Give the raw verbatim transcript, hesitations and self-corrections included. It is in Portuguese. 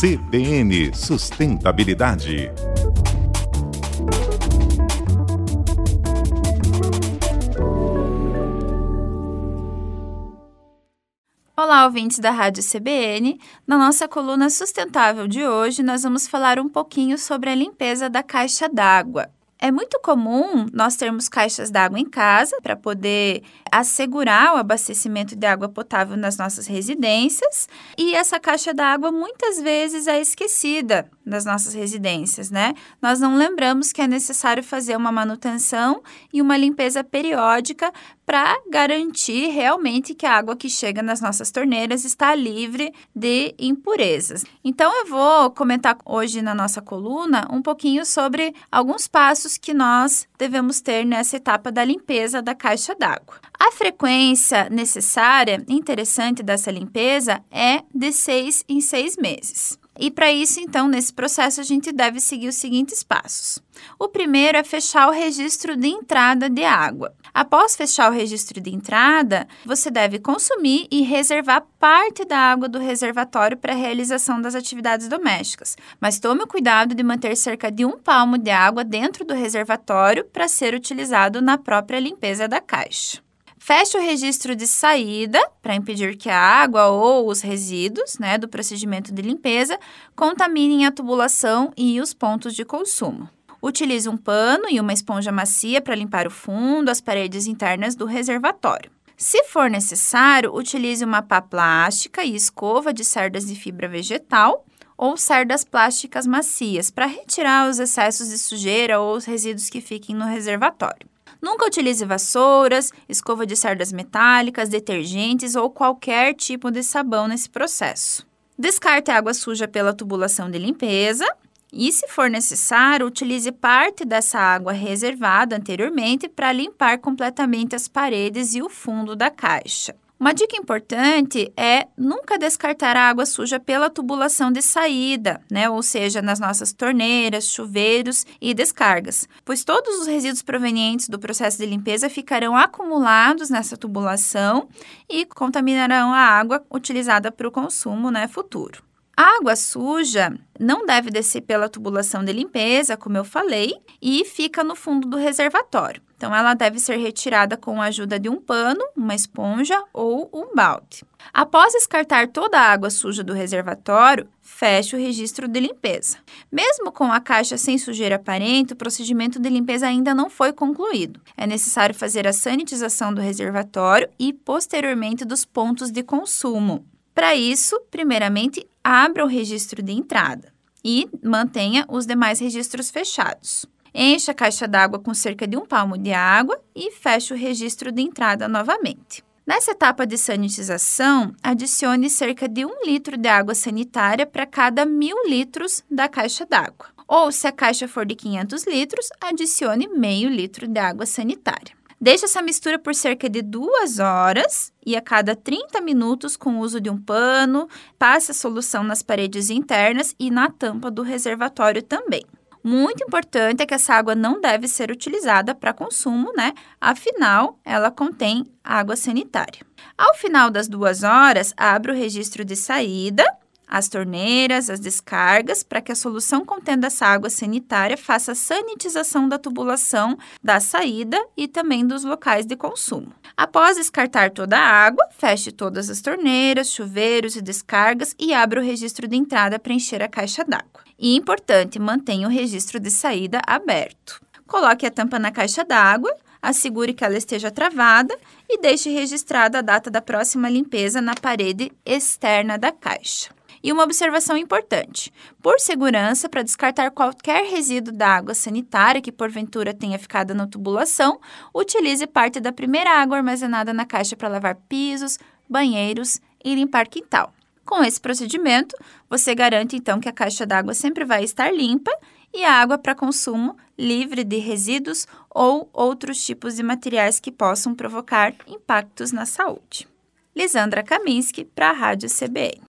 C B N Sustentabilidade. Olá, ouvintes da Rádio C B N. Na nossa coluna sustentável de hoje, nós vamos falar um pouquinho sobre a limpeza da caixa d'água. É muito comum nós termos caixas d'água em casa para poder assegurar o abastecimento de água potável nas nossas residências, e essa caixa d'água muitas vezes é esquecida nas nossas residências, né? Nós não lembramos que é necessário fazer uma manutenção e uma limpeza periódica para garantir realmente que a água que chega nas nossas torneiras está livre de impurezas. Então, eu vou comentar hoje na nossa coluna um pouquinho sobre alguns passos que nós devemos ter nessa etapa da limpeza da caixa d'água. A frequência necessária e interessante dessa limpeza é de seis em seis meses. E para isso, então, nesse processo, a gente deve seguir os seguintes passos. O primeiro é fechar o registro de entrada de água. Após fechar o registro de entrada, você deve consumir e reservar parte da água do reservatório para a realização das atividades domésticas. Mas tome o cuidado de manter cerca de um palmo de água dentro do reservatório para ser utilizado na própria limpeza da caixa. Feche o registro de saída para impedir que a água ou os resíduos, né, do procedimento de limpeza contaminem a tubulação e os pontos de consumo. Utilize um pano e uma esponja macia para limpar o fundo, as paredes internas do reservatório. Se for necessário, utilize uma pá plástica e escova de cerdas de fibra vegetal ou cerdas plásticas macias para retirar os excessos de sujeira ou os resíduos que fiquem no reservatório. Nunca utilize vassouras, escova de cerdas metálicas, detergentes ou qualquer tipo de sabão nesse processo. Descarte a água suja pela tubulação de limpeza e, se for necessário, utilize parte dessa água reservada anteriormente para limpar completamente as paredes e o fundo da caixa. Uma dica importante é nunca descartar a água suja pela tubulação de saída, né? Ou seja, nas nossas torneiras, chuveiros e descargas, pois todos os resíduos provenientes do processo de limpeza ficarão acumulados nessa tubulação e contaminarão a água utilizada para o consumo, né, futuro. A água suja não deve descer pela tubulação de limpeza, como eu falei, e fica no fundo do reservatório. Então, ela deve ser retirada com a ajuda de um pano, uma esponja ou um balde. Após descartar toda a água suja do reservatório, feche o registro de limpeza. Mesmo com a caixa sem sujeira aparente, o procedimento de limpeza ainda não foi concluído. É necessário fazer a sanitização do reservatório e, posteriormente, dos pontos de consumo. Para isso, primeiramente, abra o registro de entrada e mantenha os demais registros fechados. Encha a caixa d'água com cerca de um palmo de água e feche o registro de entrada novamente. Nessa etapa de sanitização, adicione cerca de um litro de água sanitária para cada mil litros da caixa d'água. Ou, se a caixa for de quinhentos litros, adicione meio litro de água sanitária. Deixe essa mistura por cerca de duas horas e a cada trinta minutos, com o uso de um pano, passe a solução nas paredes internas e na tampa do reservatório também. Muito importante é que essa água não deve ser utilizada para consumo, né? Afinal, ela contém água sanitária. Ao final das duas horas, abra o registro de saída, as torneiras, as descargas, para que a solução contendo essa água sanitária faça a sanitização da tubulação da saída e também dos locais de consumo. Após descartar toda a água, feche todas as torneiras, chuveiros e descargas e abra o registro de entrada para encher a caixa d'água. E, importante, mantenha o registro de saída aberto. Coloque a tampa na caixa d'água, assegure que ela esteja travada e deixe registrada a data da próxima limpeza na parede externa da caixa. E uma observação importante: por segurança, para descartar qualquer resíduo da água sanitária que porventura tenha ficado na tubulação, utilize parte da primeira água armazenada na caixa para lavar pisos, banheiros e limpar quintal. Com esse procedimento, você garante então que a caixa d'água sempre vai estar limpa e a água para consumo livre de resíduos ou outros tipos de materiais que possam provocar impactos na saúde. Lisandra Kaminski, para a Rádio C B N.